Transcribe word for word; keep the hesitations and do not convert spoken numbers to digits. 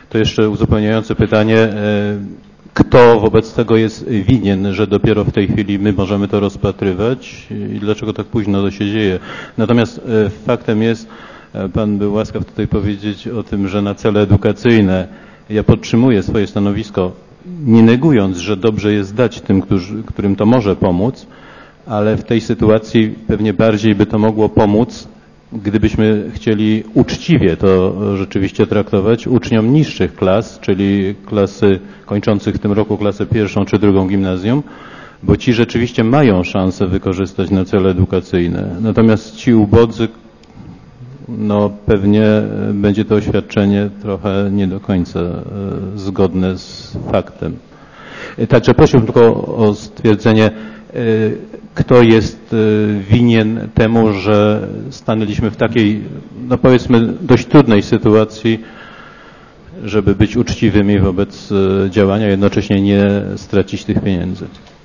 To jeszcze uzupełniające pytanie. Kto wobec tego jest winien, że dopiero w tej chwili my możemy to rozpatrywać i dlaczego tak późno to się dzieje? Natomiast faktem jest, pan był łaskaw tutaj powiedzieć o tym, że na cele edukacyjne ja podtrzymuję swoje stanowisko, nie negując, że dobrze jest dać tym, którzy, którym to może pomóc, ale w tej sytuacji pewnie bardziej by to mogło pomóc, gdybyśmy chcieli uczciwie to rzeczywiście traktować uczniom niższych klas, czyli klasy kończących w tym roku klasę pierwszą czy drugą gimnazjum, bo ci rzeczywiście mają szansę wykorzystać na cele edukacyjne. Natomiast ci ubodzy, no pewnie będzie to oświadczenie trochę nie do końca zgodne z faktem. Także prosiłbym tylko o stwierdzenie, kto jest winien temu, że stanęliśmy w takiej, no powiedzmy, dość trudnej sytuacji, żeby być uczciwymi wobec działania, jednocześnie nie stracić tych pieniędzy.